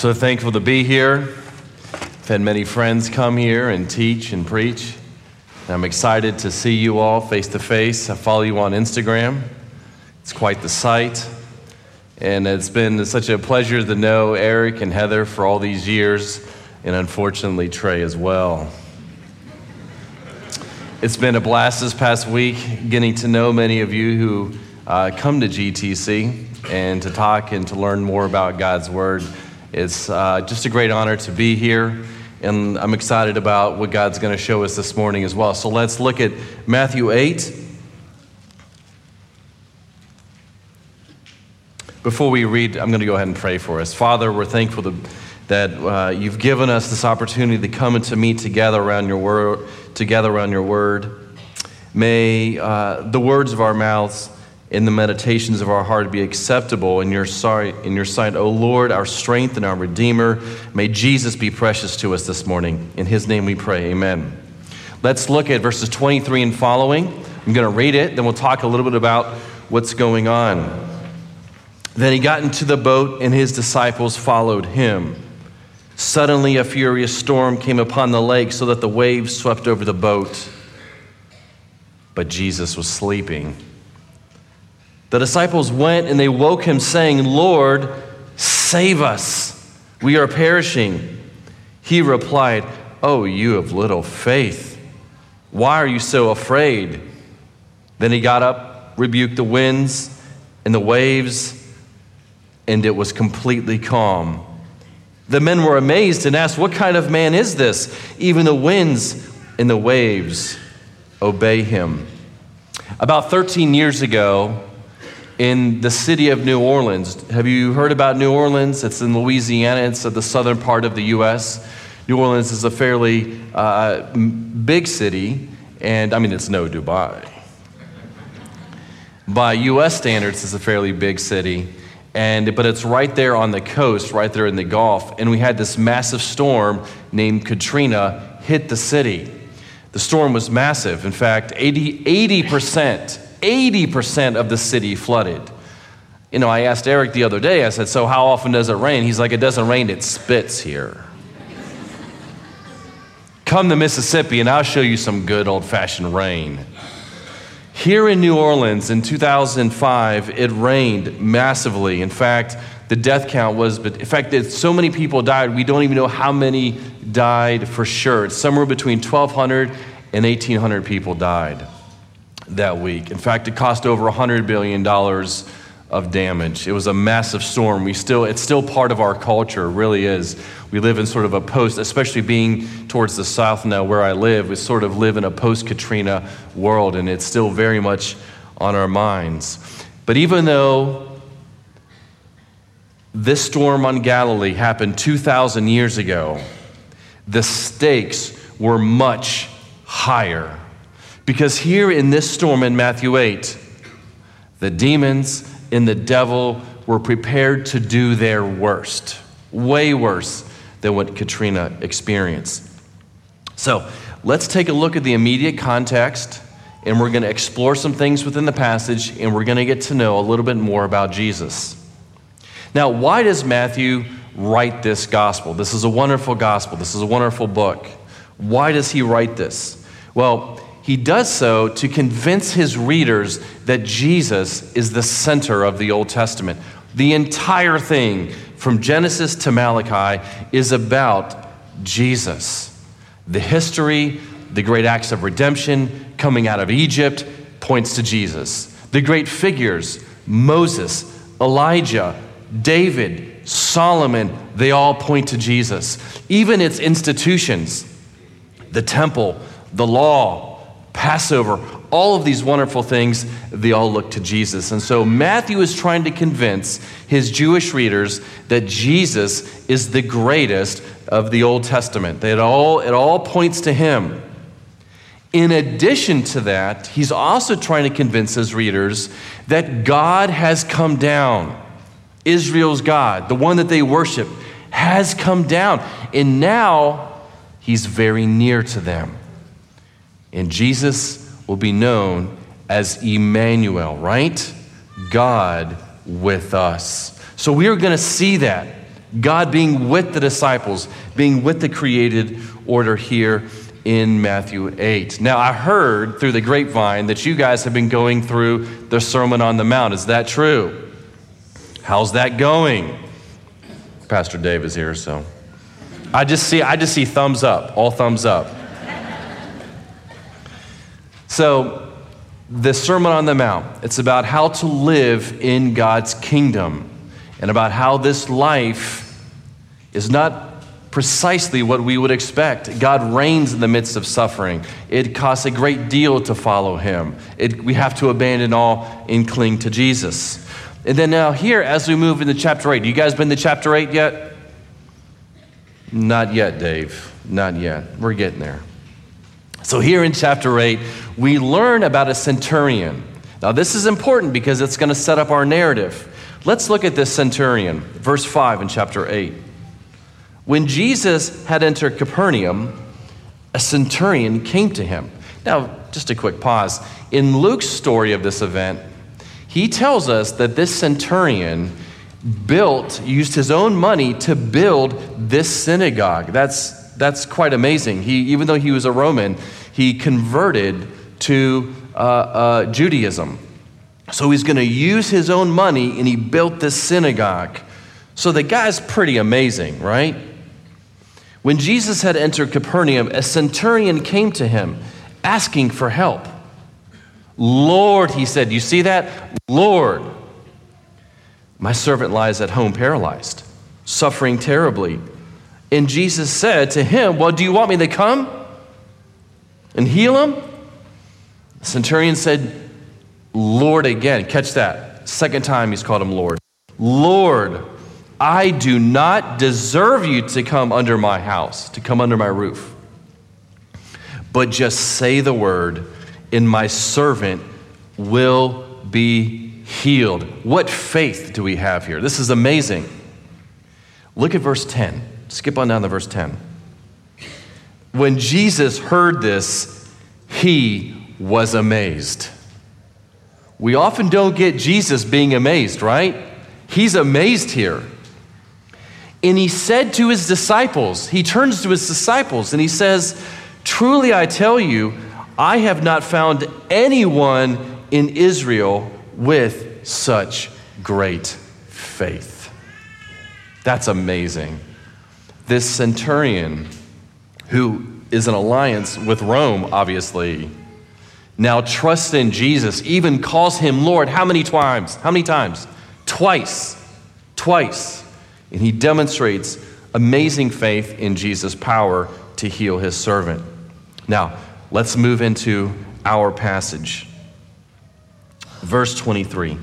So thankful to be here. I've had many friends come here and teach and preach. And I'm excited to see you all face to face. I follow you on Instagram. It's quite the sight. And it's been such a pleasure to know Eric and Heather for all these years, and unfortunately Trey as well. It's been a blast this past week getting to know many of you who come to GTC and to talk and to learn more about God's Word. It's just a great honor to be here, and I'm excited about what God's going to show us this morning as well. So let's look at Matthew 8. Before we read, I'm going to go ahead and pray for us. Father, we're thankful that you've given us this opportunity to come and to meet together around your word. May the words of our mouths and the meditations of our heart be acceptable in your sight, O Lord, our strength and our Redeemer. May Jesus be precious to us this morning. In his name we pray, amen. Let's look at verses 23 and following. I'm going to read it, then we'll talk a little bit about what's going on. Then he got into the boat, and his disciples followed him. Suddenly a furious storm came upon the lake, so that the waves swept over the boat. But Jesus was sleeping. The disciples went and they woke him, saying, "Lord, save us. We are perishing." He replied, "Oh, you of little faith. Why are you so afraid?" Then he got up, rebuked the winds and the waves, and it was completely calm. The men were amazed and asked, "What kind of man is this? Even the winds and the waves obey him." About 13 years ago, in the city of New Orleans. Have you heard about New Orleans? It's in Louisiana. It's at the southern part of the U.S. New Orleans is a fairly big city, and I mean, it's no Dubai. By U.S. standards, it's a fairly big city, but it's right there on the coast, right there in the Gulf, and we had this massive storm named Katrina hit the city. The storm was massive. In fact, 80% of the city flooded. You know, I asked Eric the other day, I said, "So how often does it rain?" He's like, "It doesn't rain, it spits here." Come to Mississippi and I'll show you some good old-fashioned rain. Here in New Orleans in 2005, it rained massively. In fact, the death count was, so many people died, we don't even know how many died for sure. It's somewhere between 1,200 and 1,800 people died that week. In fact, it cost over $100 billion of damage. It was a massive storm. It's still part of our culture, it really is. We live in sort of a especially being towards the south now where I live, we sort of live in a post-Katrina world, and it's still very much on our minds. But even though this storm on Galilee happened 2,000 years ago, the stakes were much higher. Because here in this storm in Matthew 8, the demons and the devil were prepared to do their worst, way worse than what Katrina experienced. So let's take a look at the immediate context, and we're going to explore some things within the passage, and we're going to get to know a little bit more about Jesus. Now, why does Matthew write this gospel? This is a wonderful gospel. This is a wonderful book. Why does he write this? Well, he does so to convince his readers that Jesus is the center of the Old Testament. The entire thing, from Genesis to Malachi, is about Jesus. The history, the great acts of redemption, coming out of Egypt, points to Jesus. The great figures, Moses, Elijah, David, Solomon, they all point to Jesus. Even its institutions, the temple, the law, Passover, all of these wonderful things, they all look to Jesus. And so Matthew is trying to convince his Jewish readers that Jesus is the greatest of the Old Testament. It all points to him. In addition to that, he's also trying to convince his readers that God has come down. Israel's God, the one that they worship, has come down. And now he's very near to them. And Jesus will be known as Emmanuel, right? God with us. So we are going to see that God being with the disciples, being with the created order here in Matthew 8. Now, I heard through the grapevine that you guys have been going through the Sermon on the Mount. Is that true? How's that going? Pastor Dave is here, so I just see thumbs up, all thumbs up. So, the Sermon on the Mount, it's about how to live in God's kingdom and about how this life is not precisely what we would expect. God reigns in the midst of suffering. It costs a great deal to follow him. We have to abandon all and cling to Jesus. And then now here, as we move into chapter 8, you guys been to chapter 8 yet? Not yet, Dave. Not yet. We're getting there. So here in chapter 8, we learn about a centurion. Now this is important because it's going to set up our narrative. Let's look at this centurion, verse 5 in chapter 8. When Jesus had entered Capernaum, a centurion came to him. Now, just a quick pause. In Luke's story of this event, he tells us that this centurion used his own money to build this synagogue. That's quite amazing. Even though he was a Roman, he converted to Judaism. So he's going to use his own money, and he built this synagogue. So the guy's pretty amazing, right? When Jesus had entered Capernaum, a centurion came to him, asking for help. Lord, he said, you see that? Lord, my servant lies at home paralyzed, suffering terribly. And Jesus said to him, well, do you want me to come and heal him? The centurion said, Lord again. Catch that. Second time he's called him Lord. Lord, I do not deserve you to come under my house, to come under my roof. But just say the word, and my servant will be healed. What faith do we have here? This is amazing. Look at verse 10. Skip on down to verse 10. When Jesus heard this, he was amazed. We often don't get Jesus being amazed, right? He's amazed here. And he said to his disciples, he turns to his disciples and he says, truly I tell you, I have not found anyone in Israel with such great faith. That's amazing. This centurion, who is in alliance with Rome, obviously, now trusts in Jesus, even calls him Lord. How many times? How many times? Twice. And he demonstrates amazing faith in Jesus' power to heal his servant. Now, let's move into our passage. Verse 23.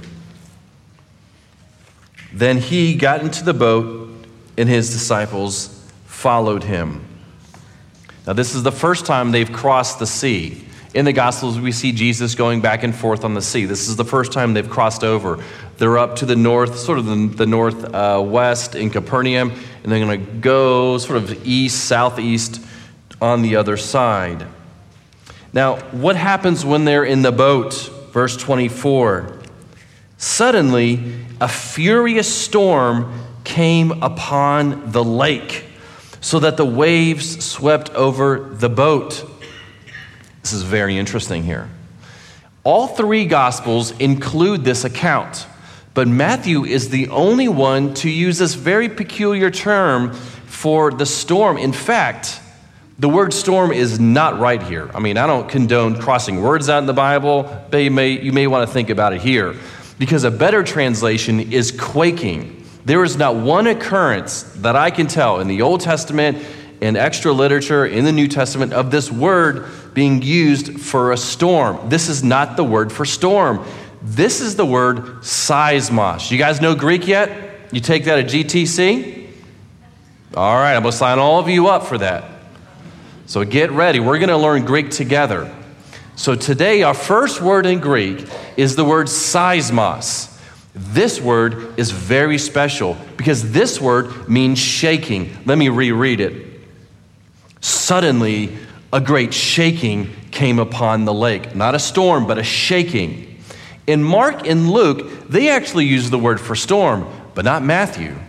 Then he got into the boat, and his disciples followed him. Now, this is the first time they've crossed the sea. In the Gospels, we see Jesus going back and forth on the sea. This is the first time they've crossed over. They're up to the north, sort of the northwest in Capernaum, and they're going to go sort of east, southeast on the other side. Now, what happens when they're in the boat? Verse 24. Suddenly, a furious storm came upon the lake, so that the waves swept over the boat. This is very interesting here. All three Gospels include this account, but Matthew is the only one to use this very peculiar term for the storm. In fact, the word storm is not right here. I mean, I don't condone crossing words out in the Bible, but you may want to think about it here, because a better translation is quaking. There is not one occurrence that I can tell in the Old Testament and extra literature in the New Testament of this word being used for a storm. This is not the word for storm. This is the word seismos. You guys know Greek yet? You take that at GTC? All right, I'm going to sign all of you up for that. So get ready. We're going to learn Greek together. So today, our first word in Greek is the word seismos. This word is very special because this word means shaking. Let me reread it. Suddenly, a great shaking came upon the lake. Not a storm, but a shaking. In Mark and Luke, they actually use the word for storm, but not Matthew.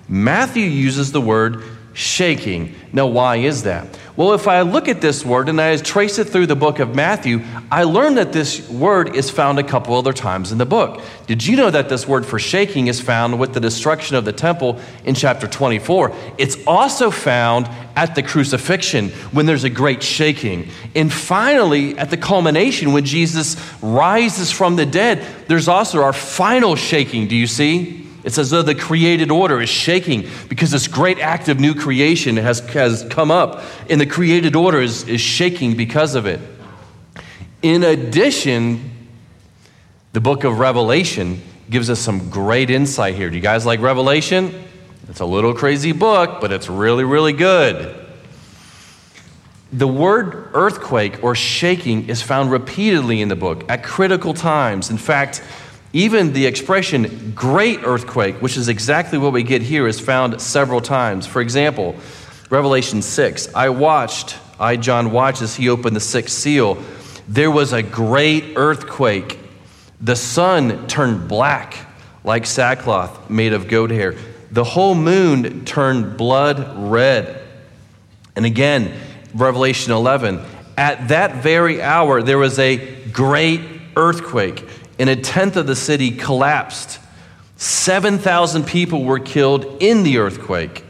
Matthew uses the word shaking. Now, why is that? Well, if I look at this word and I trace it through the book of Matthew, I learned that this word is found a couple other times in the book. Did you know that this word for shaking is found with the destruction of the temple in chapter 24? It's also found at the crucifixion when there's a great shaking. And finally, at the culmination, when Jesus rises from the dead, there's also our final shaking. Do you see? It's as though the created order is shaking because this great act of new creation has come up, and the created order is shaking because of it. In addition, the book of Revelation gives us some great insight here. Do you guys like Revelation? It's a little crazy book, but it's really, really good. The word earthquake or shaking is found repeatedly in the book at critical times. In fact, even the expression great earthquake, which is exactly what we get here, is found several times. For example, Revelation 6, John watched as he opened the sixth seal. There was a great earthquake. The sun turned black like sackcloth made of goat hair. The whole moon turned blood red. And again, Revelation 11, at that very hour, there was a great earthquake, and a tenth of the city collapsed. 7,000 people were killed in the earthquake.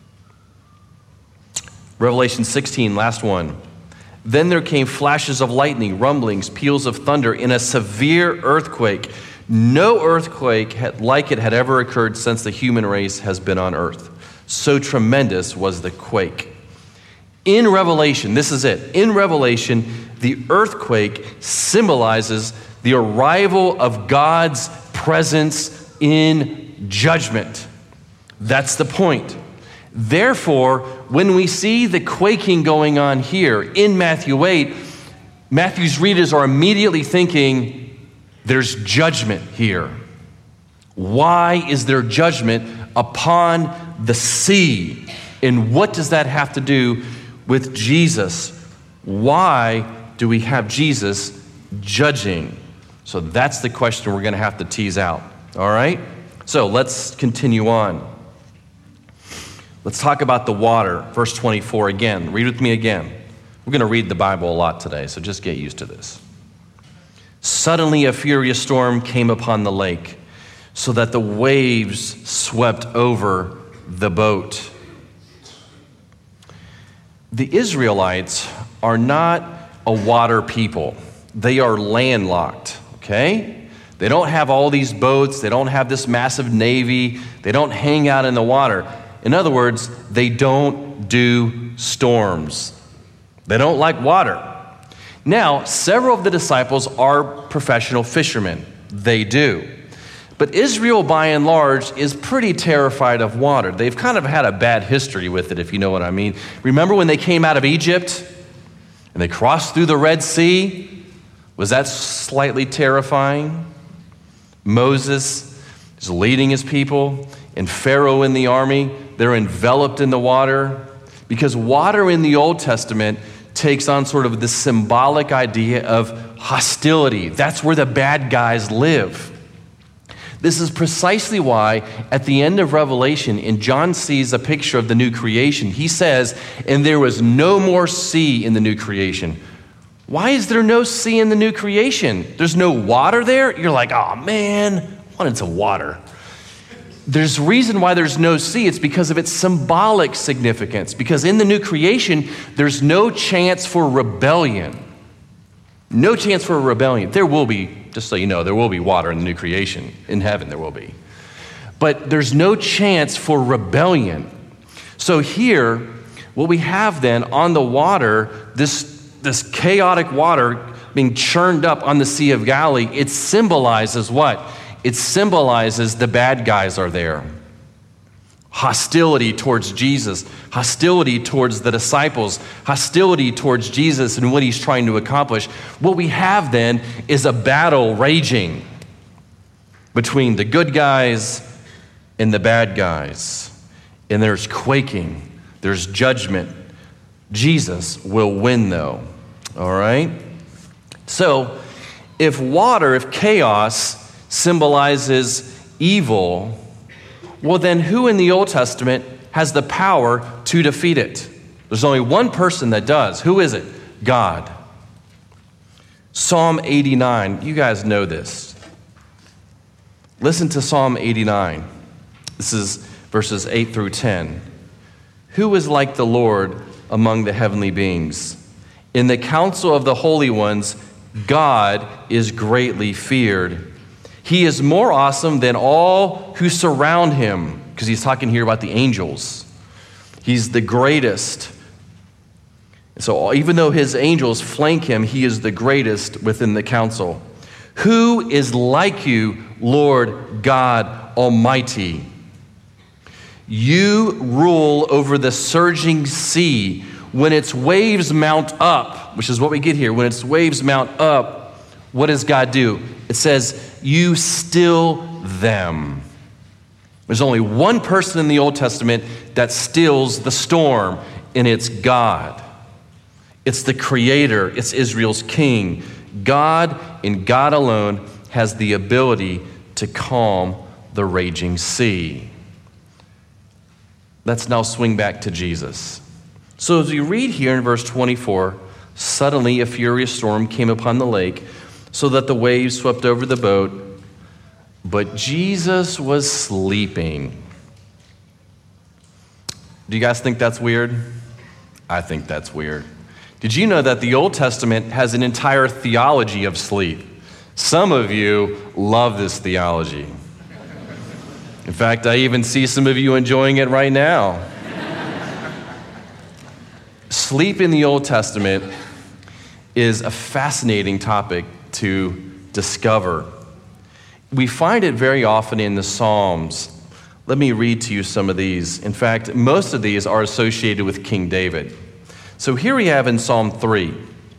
Revelation 16, last one. Then there came flashes of lightning, rumblings, peals of thunder, in a severe earthquake. No earthquake like it had ever occurred since the human race has been on earth. So tremendous was the quake. In Revelation, this is it. In Revelation, the earthquake symbolizes the arrival of God's presence in judgment. That's the point. Therefore, when we see the quaking going on here in Matthew 8, Matthew's readers are immediately thinking, there's judgment here. Why is there judgment upon the sea? And what does that have to do with Jesus? Why do we have Jesus judging? So that's the question we're going to have to tease out. All right? So let's continue on. Let's talk about the water. Verse 24 again. Read with me again. We're going to read the Bible a lot today, so just get used to this. Suddenly a furious storm came upon the lake, so that the waves swept over the boat. The Israelites are not a water people. They are landlocked, okay? They don't have all these boats. They don't have this massive navy. They don't hang out in the water. In other words, they don't do storms. They don't like water. Now, several of the disciples are professional fishermen. They do. But Israel, by and large, is pretty terrified of water. They've kind of had a bad history with it, if you know what I mean. Remember when they came out of Egypt and they crossed through the Red Sea? Was that slightly terrifying? Moses is leading his people, and Pharaoh in the army. They're enveloped in the water, because water in the Old Testament takes on sort of the symbolic idea of hostility. That's where the bad guys live. This is precisely why at the end of Revelation, and John sees a picture of the new creation, he says, and there was no more sea in the new creation. Why is there no sea in the new creation? There's no water there? You're like, oh man, I wanted some water. There's reason why there's no sea. It's because of its symbolic significance. Because in the new creation, there's no chance for rebellion. No chance for rebellion. There will be, just so you know, there will be water in the new creation. In heaven, there will be. But there's no chance for rebellion. So here, what we have then on the water, this chaotic water being churned up on the Sea of Galilee, it symbolizes what? It symbolizes the bad guys are there. Hostility towards Jesus, hostility towards the disciples, hostility towards Jesus and what he's trying to accomplish. What we have then is a battle raging between the good guys and the bad guys. And there's quaking, there's judgment. Jesus will win though, all right? So if chaos symbolizes evil, Well, then who in the Old Testament has the power to defeat it? There's only one person that does. Who is it? God. Psalm 89. You guys know this. Listen to Psalm 89. This is verses 8 through 10. Who is like the Lord among the heavenly beings? In the council of the holy ones, God is greatly feared. He is more awesome than all who surround him, because he's talking here about the angels. He's the greatest. So even though his angels flank him, he is the greatest within the council. Who is like you, Lord God Almighty? You rule over the surging sea. When its waves mount up, which is what we get here, when its waves mount up, what does God do? It says, you still them. There's only one person in the Old Testament that stills the storm, and it's God. It's the Creator. It's Israel's King. God and God alone has the ability to calm the raging sea. Let's now swing back to Jesus. So as we read here in verse 24, suddenly a furious storm came upon the lake, so that the waves swept over the boat, but Jesus was sleeping. Do you guys think that's weird? I think that's weird. Did you know that the Old Testament has an entire theology of sleep? Some of you love this theology. In fact, I even see some of you enjoying it right now. Sleep in the Old Testament is a fascinating topic to discover. We find it very often in the Psalms. Let me read to you some of these. In fact, most of these are associated with King David. So here we have in Psalm 3,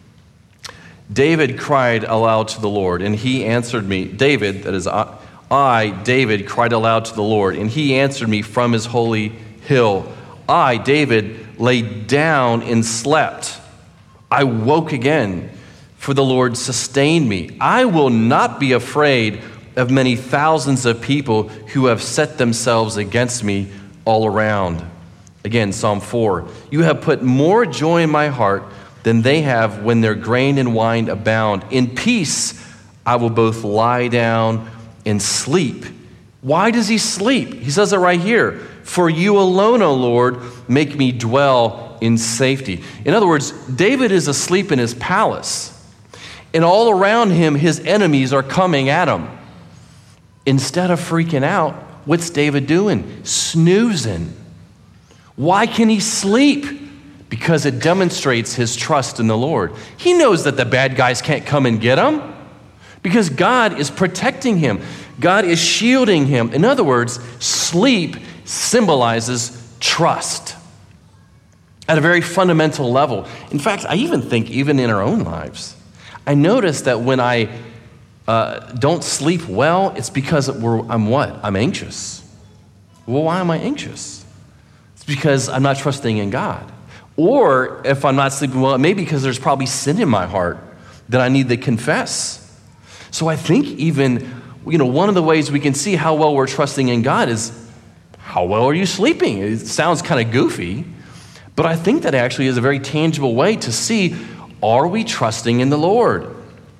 David cried aloud to the Lord, and he answered me. David, that is I, David, cried aloud to the Lord, and he answered me from his holy hill. I, David, lay down and slept. I woke again, for the Lord sustained me. I will not be afraid of many thousands of people who have set themselves against me all around. Again, Psalm 4. You have put more joy in my heart than they have when their grain and wine abound. In peace, I will both lie down and sleep. Why does he sleep? He says it right here. For you alone, O Lord, make me dwell in safety. In other words, David is asleep in his palace, and all around him, his enemies are coming at him. Instead of freaking out, what's David doing? Snoozing. Why can he sleep? Because it demonstrates his trust in the Lord. He knows that the bad guys can't come and get him because God is protecting him. God is shielding him. In other words, sleep symbolizes trust at a very fundamental level. In fact, I even think even in our own lives, I notice that when I don't sleep well, it's because I'm what? I'm anxious. Well, why am I anxious? It's because I'm not trusting in God. Or if I'm not sleeping well, it may be because there's probably sin in my heart that I need to confess. So I think even, one of the ways we can see how well we're trusting in God is how well are you sleeping? It sounds kind of goofy, but I think that actually is a very tangible way to see, are we trusting in the Lord?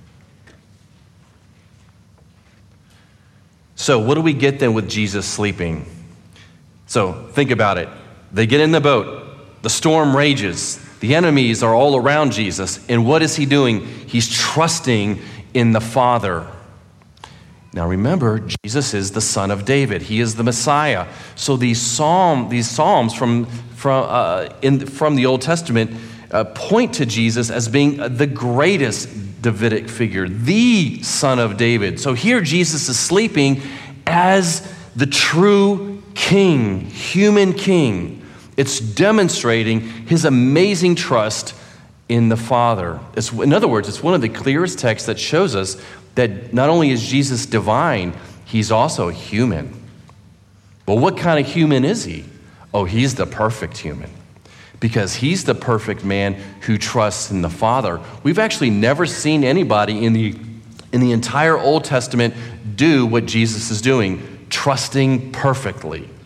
So what do we get then with Jesus sleeping? So think about it. They get in the boat. The storm rages. The enemies are all around Jesus. And what is he doing? He's trusting in the Father. Now remember, Jesus is the Son of David. He is the Messiah. So these psalms from the Old Testament point to Jesus as being the greatest Davidic figure, the Son of David. So here Jesus is sleeping as the true king, human king. It's demonstrating his amazing trust in the Father. In other words, it's one of the clearest texts that shows us that not only is Jesus divine, he's also human. Well, what kind of human is he? Oh, he's the perfect human, because he's the perfect man who trusts in the Father. We've actually never seen anybody in the entire Old Testament do what Jesus is doing, trusting perfectly.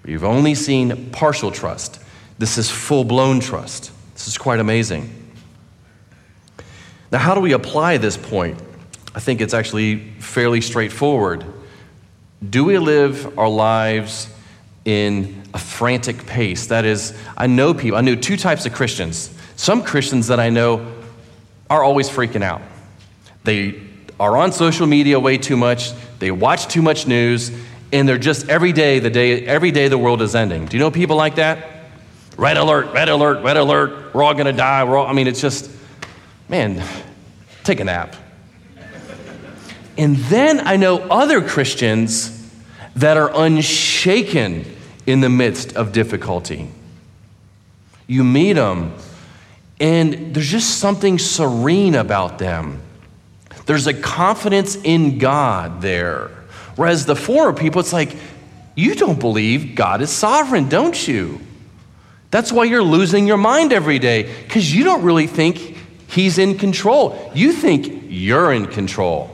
You've only seen partial trust. This is full-blown trust. This is quite amazing. Now, how do we apply this point? I think it's actually fairly straightforward. Do we live our lives in a frantic pace? That is, I know two types of Christians. Some Christians that I know are always freaking out. They are on social media way too much. They watch too much news, and they're just every day the world is ending. Do you know people like that? Red alert, red alert, red alert. We're all going to die. It's just, man, take a nap. And then I know other Christians that are unshaken in the midst of difficulty. You meet them, and there's just something serene about them. There's a confidence in God there. Whereas the former people, it's like, you don't believe God is sovereign, don't you? That's why you're losing your mind every day, because you don't really think he's in control. You think you're in control.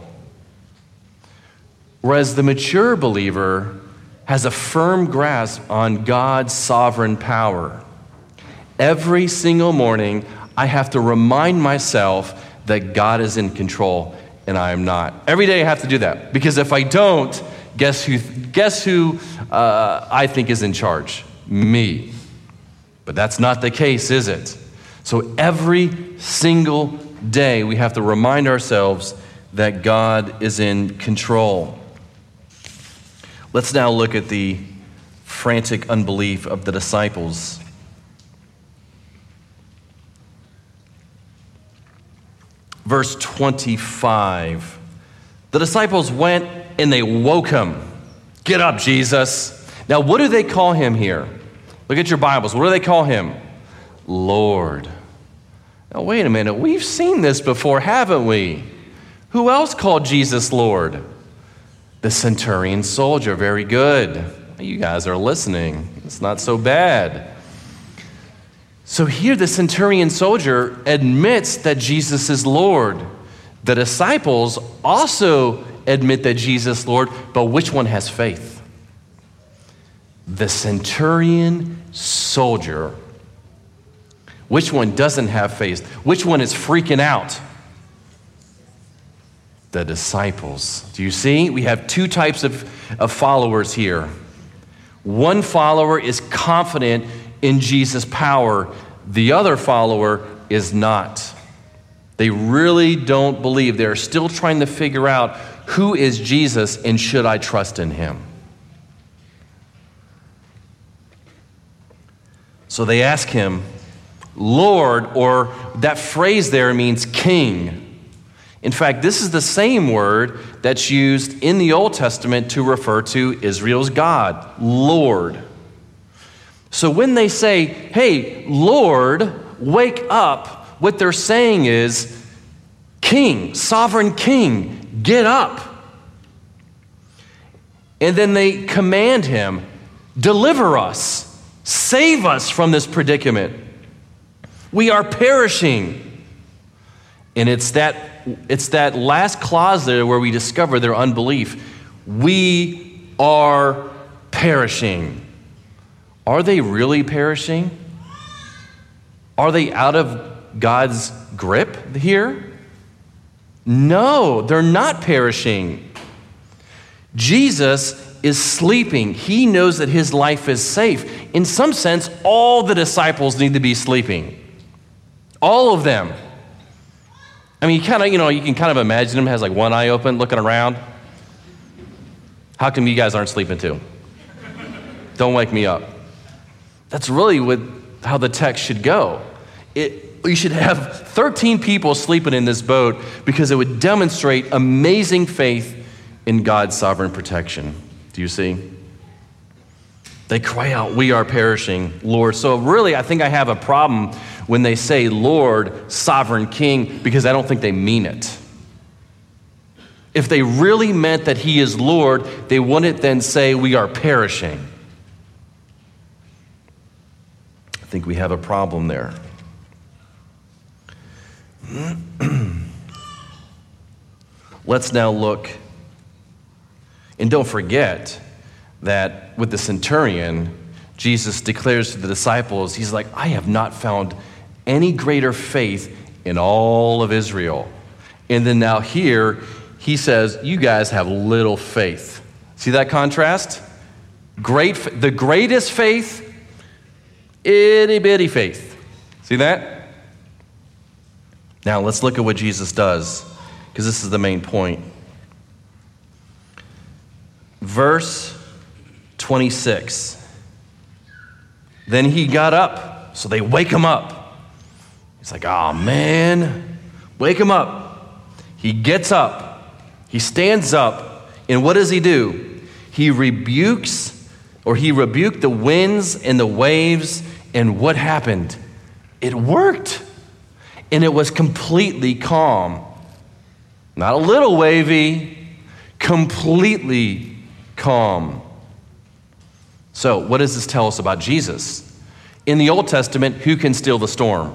Whereas the mature believer has a firm grasp on God's sovereign power. Every single morning, I have to remind myself that God is in control and I am not. Every day I have to do that, because if I don't, guess who I think is in charge? Me. But that's not the case, is it? So every single day we have to remind ourselves that God is in control. Let's now look at the frantic unbelief of the disciples. Verse 25. The disciples went and they woke him. Get up, Jesus. Now, what do they call him here? Look at your Bibles. What do they call him? Lord. Now, wait a minute. We've seen this before, haven't we? Who else called Jesus Lord? The centurion soldier. Very good. You guys are listening. It's not so bad. So here the centurion soldier admits that Jesus is Lord. The disciples also admit that Jesus is Lord, but which one has faith? The centurion soldier. Which one doesn't have faith? Which one is freaking out? The disciples. Do you see? We have two types of followers here. One follower is confident in Jesus' power. The other follower is not. They really don't believe. They're still trying to figure out who is Jesus and should I trust in him. So they ask him, Lord, or that phrase there means king. In fact, this is the same word that's used in the Old Testament to refer to Israel's God, Lord. So when they say, hey, Lord, wake up, what they're saying is, King, sovereign King, get up. And then they command him, deliver us, save us from this predicament. We are perishing. And it's that last clause there where we discover their unbelief. We are perishing. Are they really perishing? Are they out of God's grip here? No, they're not perishing. Jesus is sleeping. He knows that his life is safe. In some sense, all the disciples need to be sleeping. All of them. I mean, you can kind of imagine him has like one eye open, looking around. How come you guys aren't sleeping too? Don't wake me up. That's really how the text should go. You should have 13 people sleeping in this boat because it would demonstrate amazing faith in God's sovereign protection. Do you see? They cry out, we are perishing, Lord. So really, I think I have a problem when they say Lord, sovereign King, because I don't think they mean it. If they really meant that he is Lord, they wouldn't then say we are perishing. I think we have a problem there. Let's now look, and don't forget that with the centurion, Jesus declares to the disciples, he's like, I have not found any greater faith in all of Israel. And then now here, he says, you guys have little faith. See that contrast? The greatest faith, itty bitty faith. See that? Now let's look at what Jesus does, because this is the main point. Verse 26. Then he got up. So they wake him up. He's like, oh man, wake him up. He gets up. He stands up. And what does he do? He rebuked the winds and the waves. And what happened? It worked. And it was completely calm. Not a little wavy, completely calm. So, what does this tell us about Jesus? In the Old Testament, who can still the storm?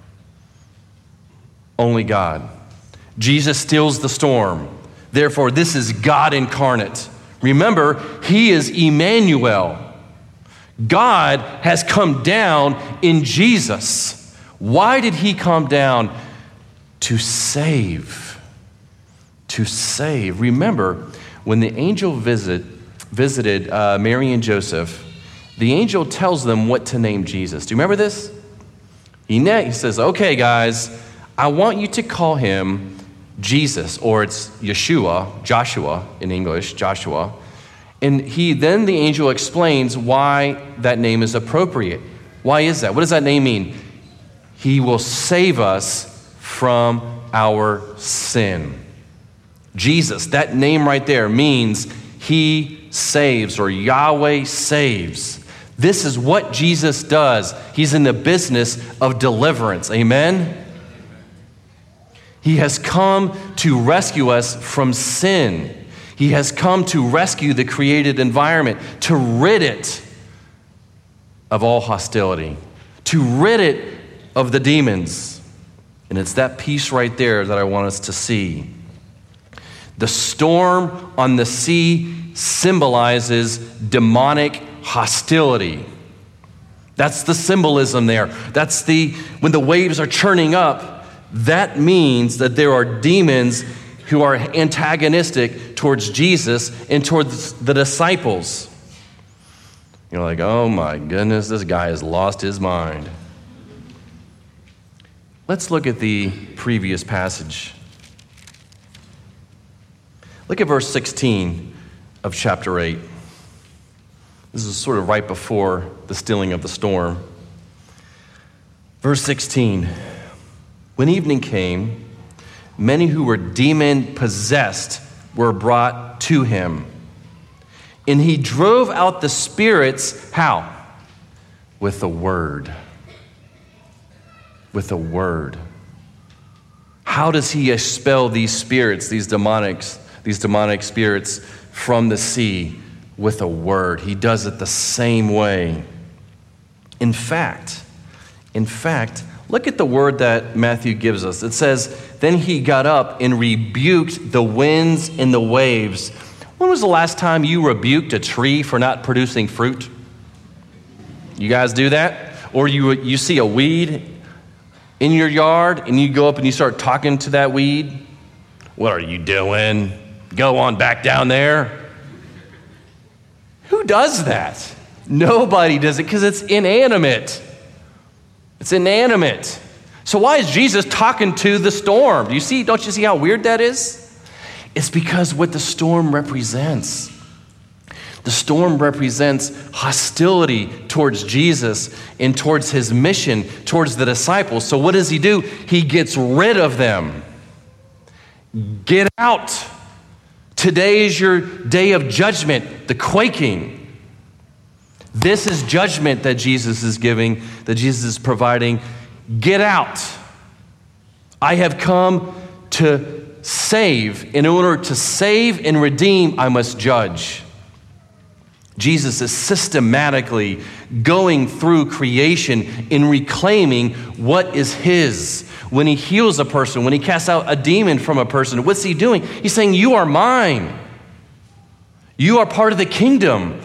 Only God. Jesus stills the storm. Therefore, this is God incarnate. Remember, he is Emmanuel. God has come down in Jesus. Why did he come down? To save. To save. Remember, when the angel visited Mary and Joseph, the angel tells them what to name Jesus. Do you remember this? He says, okay, guys, I want you to call him Jesus, or it's Yeshua, Joshua in English, Joshua. And then the angel explains why that name is appropriate. Why is that? What does that name mean? He will save us from our sin. Jesus, that name right there means he saves, or Yahweh saves. This is what Jesus does. He's in the business of deliverance. Amen? He has come to rescue us from sin. He has come to rescue the created environment, to rid it of all hostility, to rid it of the demons. And it's that piece right there that I want us to see. The storm on the sea symbolizes demonic hostility. That's the symbolism there. When the waves are churning up, that means that there are demons who are antagonistic towards Jesus and towards the disciples. You're like, oh my goodness, this guy has lost his mind. Let's look at the previous passage. Look at verse 16 of chapter 8. This is sort of right before the stilling of the storm. Verse 16. When evening came, many who were demon-possessed were brought to him. And he drove out the spirits, how? With the word. With the word. How does he expel these spirits, these demonic spirits from the sea? With a word. He does it the same way. In fact, look at the word that Matthew gives us. It says, then he got up and rebuked the winds and the waves. When was the last time you rebuked a tree for not producing fruit? You guys do that? Or you see a weed in your yard and you go up and you start talking to that weed? What are you doing? Go on back down there. Who does that? Nobody does it because it's inanimate. It's inanimate. So why is Jesus talking to the storm? Don't you see how weird that is? It's because what the storm represents. The storm represents hostility towards Jesus and towards his mission, towards the disciples. So what does he do? He gets rid of them. Get out. Today is your day of judgment, the quaking. This is judgment that Jesus is giving, that Jesus is providing. Get out. I have come to save. In order to save and redeem, I must judge. Jesus is systematically going through creation in reclaiming what is his. When he heals a person, when he casts out a demon from a person, what's he doing? He's saying, you are mine. You are part of the kingdom.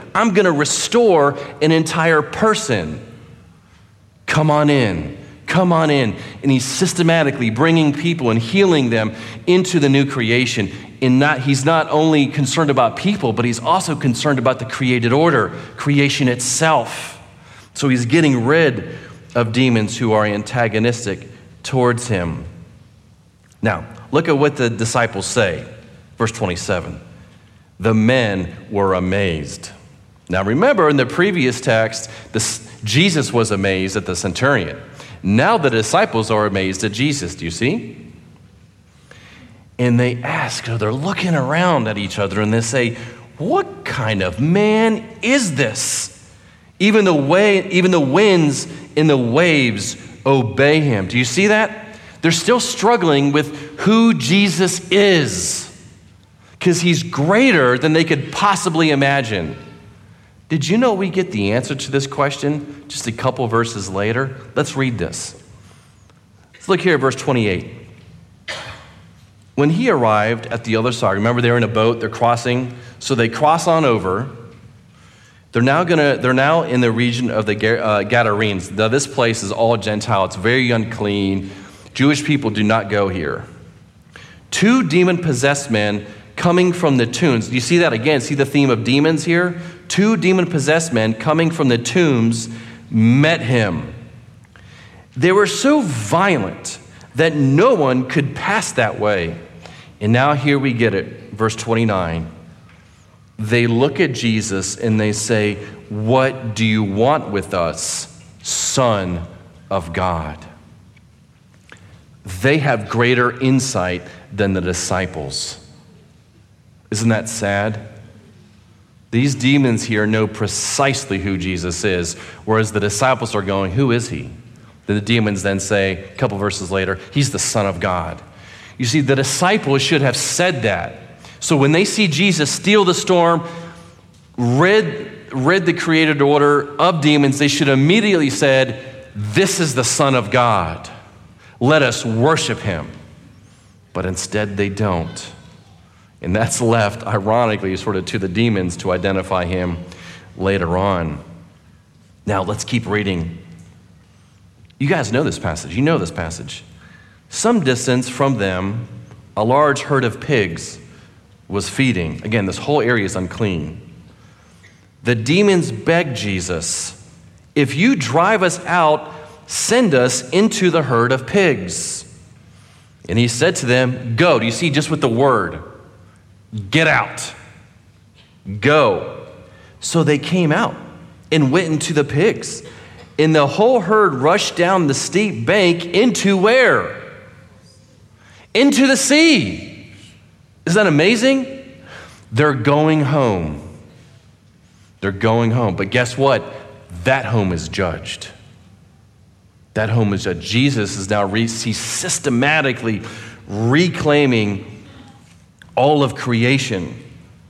I'm going to restore an entire person. Come on in. Come on in. And he's systematically bringing people and healing them into the new creation. He's not only concerned about people, but he's also concerned about the created order, creation itself. So he's getting rid of demons who are antagonistic towards him. Now, look at what the disciples say. Verse 27. The men were amazed. Now remember, in the previous text, Jesus was amazed at the centurion. Now the disciples are amazed at Jesus. Do you see? And they ask, they're looking around at each other and they say, what kind of man is this? Even the winds and the waves obey him. Do you see that? They're still struggling with who Jesus is, because he's greater than they could possibly imagine. Did you know we get the answer to this question just a couple verses later? Let's read this. Let's look here at verse 28. When he arrived at the other side, remember they're in a boat, they're crossing, so they cross on over. They're now in the region of the Gadarenes. Now this place is all Gentile. It's very unclean. Jewish people do not go here. 2 demon-possessed men coming from the tombs. Do you see that again? See the theme of demons here? 2 demon-possessed men coming from the tombs met him. They were so violent that no one could pass that way. And now here we get it, verse 29. They look at Jesus and they say, what do you want with us, Son of God? They have greater insight than the disciples. Isn't that sad? These demons here know precisely who Jesus is, whereas the disciples are going, who is he? The demons then say, a couple verses later, he's the Son of God. You see, the disciples should have said that. So when they see Jesus steal the storm, rid the created order of demons, they should immediately said, this is the Son of God. Let us worship him. But instead they don't. And that's left, ironically, sort of to the demons to identify him later on. Now, let's keep reading. You guys know this passage. You know this passage. Some distance from them, a large herd of pigs was feeding. Again, this whole area is unclean. The demons begged Jesus, if you drive us out, send us into the herd of pigs. And he said to them, go. Do you see just with the word? Get out. Go. So they came out and went into the pigs. And the whole herd rushed down the steep bank into where? Into the sea. Isn't that amazing? They're going home. They're going home. But guess what? That home is judged. That home is judged. Jesus is now he's systematically reclaiming all of creation.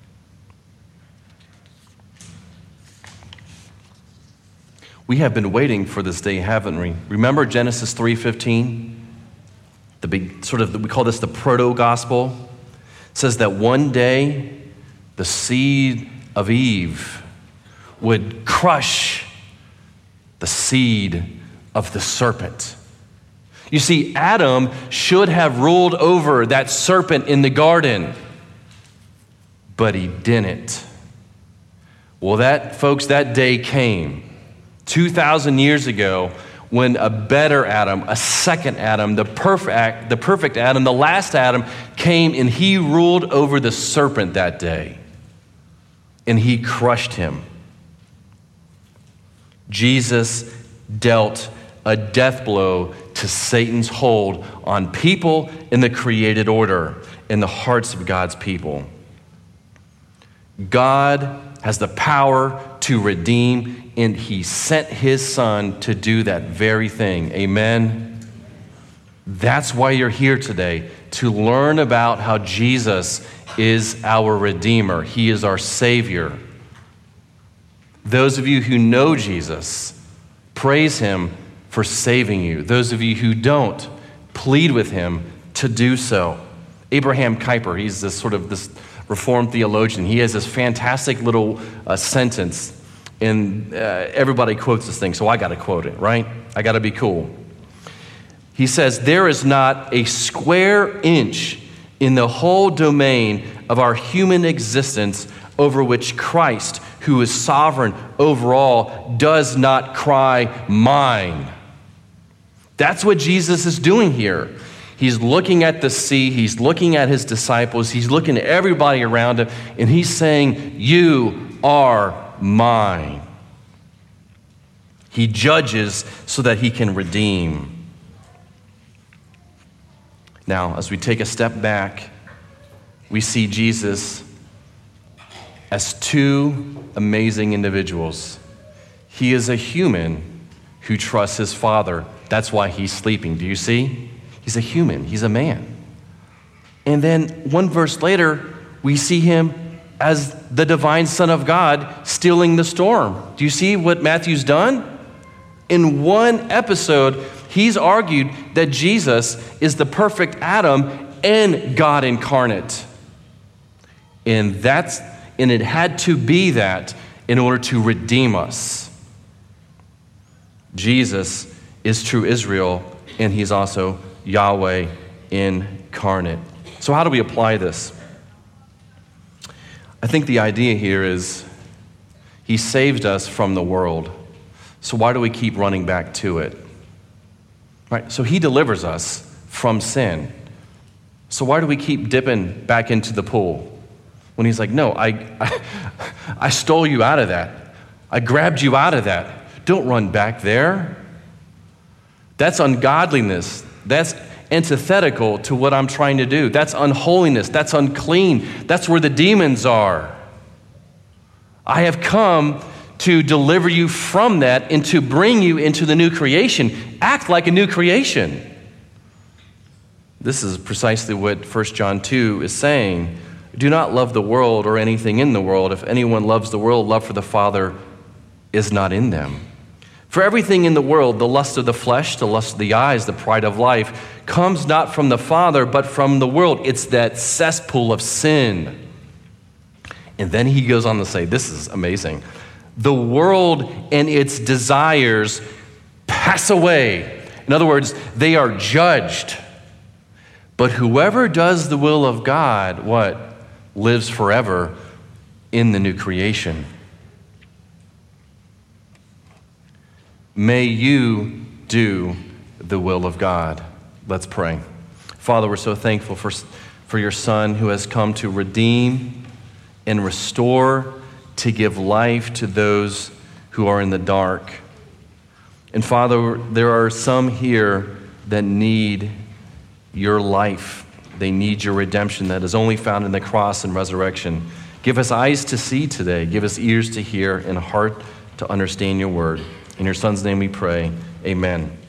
We have been waiting for this day, haven't we? Remember Genesis 3:15? The big we call this the proto-gospel. It says that one day the seed of Eve would crush the seed of the serpent. You see, Adam should have ruled over that serpent in the garden, but he didn't. Well, that day came 2,000 years ago when a better Adam, a second Adam, the perfect Adam, the last Adam came and he ruled over the serpent that day, and he crushed him. Jesus dealt a death blow to Satan's hold on people in the created order, in the hearts of God's people. God has the power to redeem, and he sent his son to do that very thing. Amen? That's why you're here today, to learn about how Jesus is our Redeemer. He is our Savior. Those of you who know Jesus, praise him for saving you. Those of you who don't, plead with him to do so. Abraham Kuyper, he's this Reformed theologian. He has this fantastic little sentence, and everybody quotes this thing, so I got to quote it, right? I got to be cool. He says, "There is not a square inch in the whole domain of our human existence over which Christ, who is sovereign over all, does not cry, 'Mine.'" That's what Jesus is doing here. He's looking at the sea, he's looking at his disciples, he's looking at everybody around him, and he's saying, "You are mine." He judges so that he can redeem. Now, as we take a step back, we see Jesus as two amazing individuals. He is a human who trusts his Father. That's why he's sleeping. Do you see? He's a human. He's a man. And then one verse later, we see him as the divine Son of God stilling the storm. Do you see what Matthew's done? In one episode, he's argued that Jesus is the perfect Adam and God incarnate. And it had to be that in order to redeem us. Jesus is true Israel, and he's also Yahweh incarnate. So how do we apply this? I think the idea here is he saved us from the world. So why do we keep running back to it? Right? So he delivers us from sin. So why do we keep dipping back into the pool? When he's like, no, I stole you out of that. I grabbed you out of that. Don't run back there. That's ungodliness. That's antithetical to what I'm trying to do. That's unholiness. That's unclean. That's where the demons are. I have come to deliver you from that and to bring you into the new creation. Act like a new creation. This is precisely what 1 John 2 is saying. Do not love the world or anything in the world. If anyone loves the world, love for the Father is not in them. For everything in the world, the lust of the flesh, the lust of the eyes, the pride of life, comes not from the Father, but from the world. It's that cesspool of sin. And then he goes on to say, this is amazing. The world and its desires pass away. In other words, they are judged. But whoever does the will of God, what? Lives forever in the new creation. May you do the will of God. Let's pray. Father, we're so thankful for your Son who has come to redeem and restore, to give life to those who are in the dark. And Father, there are some here that need your life. They need your redemption that is only found in the cross and resurrection. Give us eyes to see today. Give us ears to hear and a heart to understand your word. In your Son's name we pray. Amen.